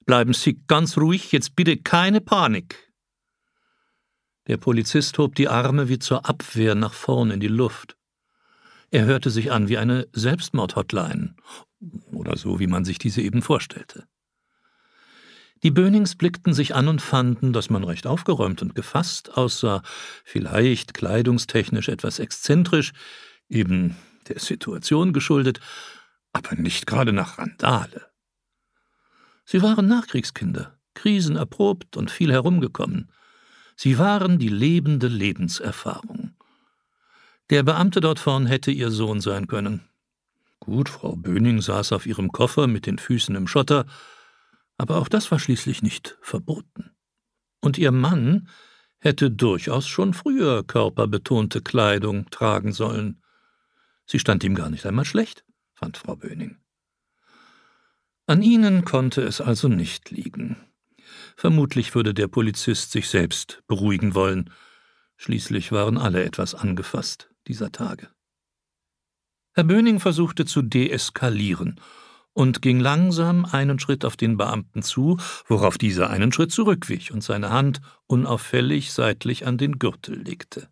Bleiben Sie ganz ruhig, jetzt bitte keine Panik. Der Polizist hob die Arme wie zur Abwehr nach vorn in die Luft. Er hörte sich an wie eine Selbstmord-Hotline, oder so, wie man sich diese eben vorstellte. Die Bönings blickten sich an und fanden, dass man recht aufgeräumt und gefasst aussah, vielleicht kleidungstechnisch etwas exzentrisch, eben der Situation geschuldet, aber nicht gerade nach Randale. Sie waren Nachkriegskinder, krisenerprobt und viel herumgekommen. Sie waren die lebende Lebenserfahrung. Der Beamte dort vorn hätte ihr Sohn sein können. Gut, Frau Böning saß auf ihrem Koffer mit den Füßen im Schotter, aber auch das war schließlich nicht verboten. Und ihr Mann hätte durchaus schon früher körperbetonte Kleidung tragen sollen. Sie stand ihm gar nicht einmal schlecht, fand Frau Böning. An ihnen konnte es also nicht liegen. Vermutlich würde der Polizist sich selbst beruhigen wollen. Schließlich waren alle etwas angefasst dieser Tage. Herr Böning versuchte zu deeskalieren und ging langsam einen Schritt auf den Beamten zu, worauf dieser einen Schritt zurückwich und seine Hand unauffällig seitlich an den Gürtel legte.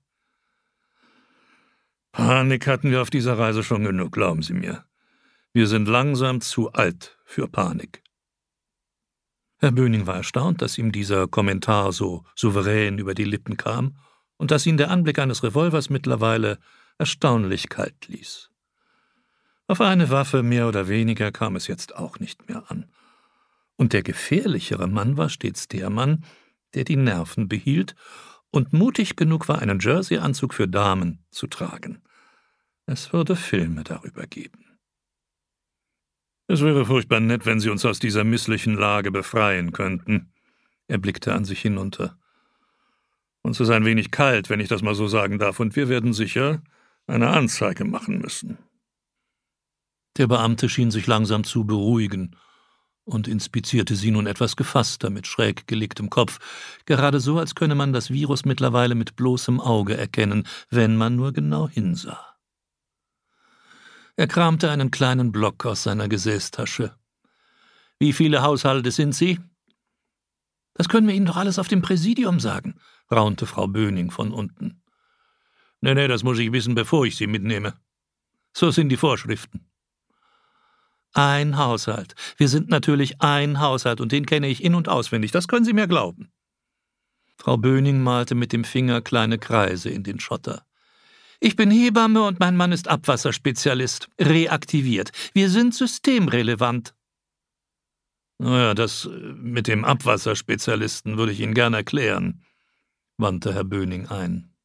Panik hatten wir auf dieser Reise schon genug, glauben Sie mir. Wir sind langsam zu alt für Panik. Herr Böning war erstaunt, dass ihm dieser Kommentar so souverän über die Lippen kam und dass ihn der Anblick eines Revolvers mittlerweile erstaunlich kalt ließ. Auf eine Waffe mehr oder weniger kam es jetzt auch nicht mehr an. Und der gefährlichere Mann war stets der Mann, der die Nerven behielt und mutig genug war, einen Jersey-Anzug für Damen zu tragen. Es würde Filme darüber geben. Es wäre furchtbar nett, wenn Sie uns aus dieser misslichen Lage befreien könnten. Er blickte an sich hinunter. Uns ist ein wenig kalt, wenn ich das mal so sagen darf, und wir werden sicher eine Anzeige machen müssen. Der Beamte schien sich langsam zu beruhigen und inspizierte sie nun etwas gefasster mit schräg gelegtem Kopf, gerade so, als könne man das Virus mittlerweile mit bloßem Auge erkennen, wenn man nur genau hinsah. Er kramte einen kleinen Block aus seiner Gesäßtasche. »Wie viele Haushalte sind Sie?« »Das können wir Ihnen doch alles auf dem Präsidium sagen«, raunte Frau Böning von unten. »Nee, das muss ich wissen, bevor ich Sie mitnehme. So sind die Vorschriften.« »Ein Haushalt. Wir sind natürlich ein Haushalt, und den kenne ich in- und auswendig, das können Sie mir glauben.« Frau Böning malte mit dem Finger kleine Kreise in den Schotter. »Ich bin Hebamme und mein Mann ist Abwasserspezialist. Reaktiviert. Wir sind systemrelevant.« »Naja, das mit dem Abwasserspezialisten würde ich Ihnen gern erklären«, wandte Herr Böning ein.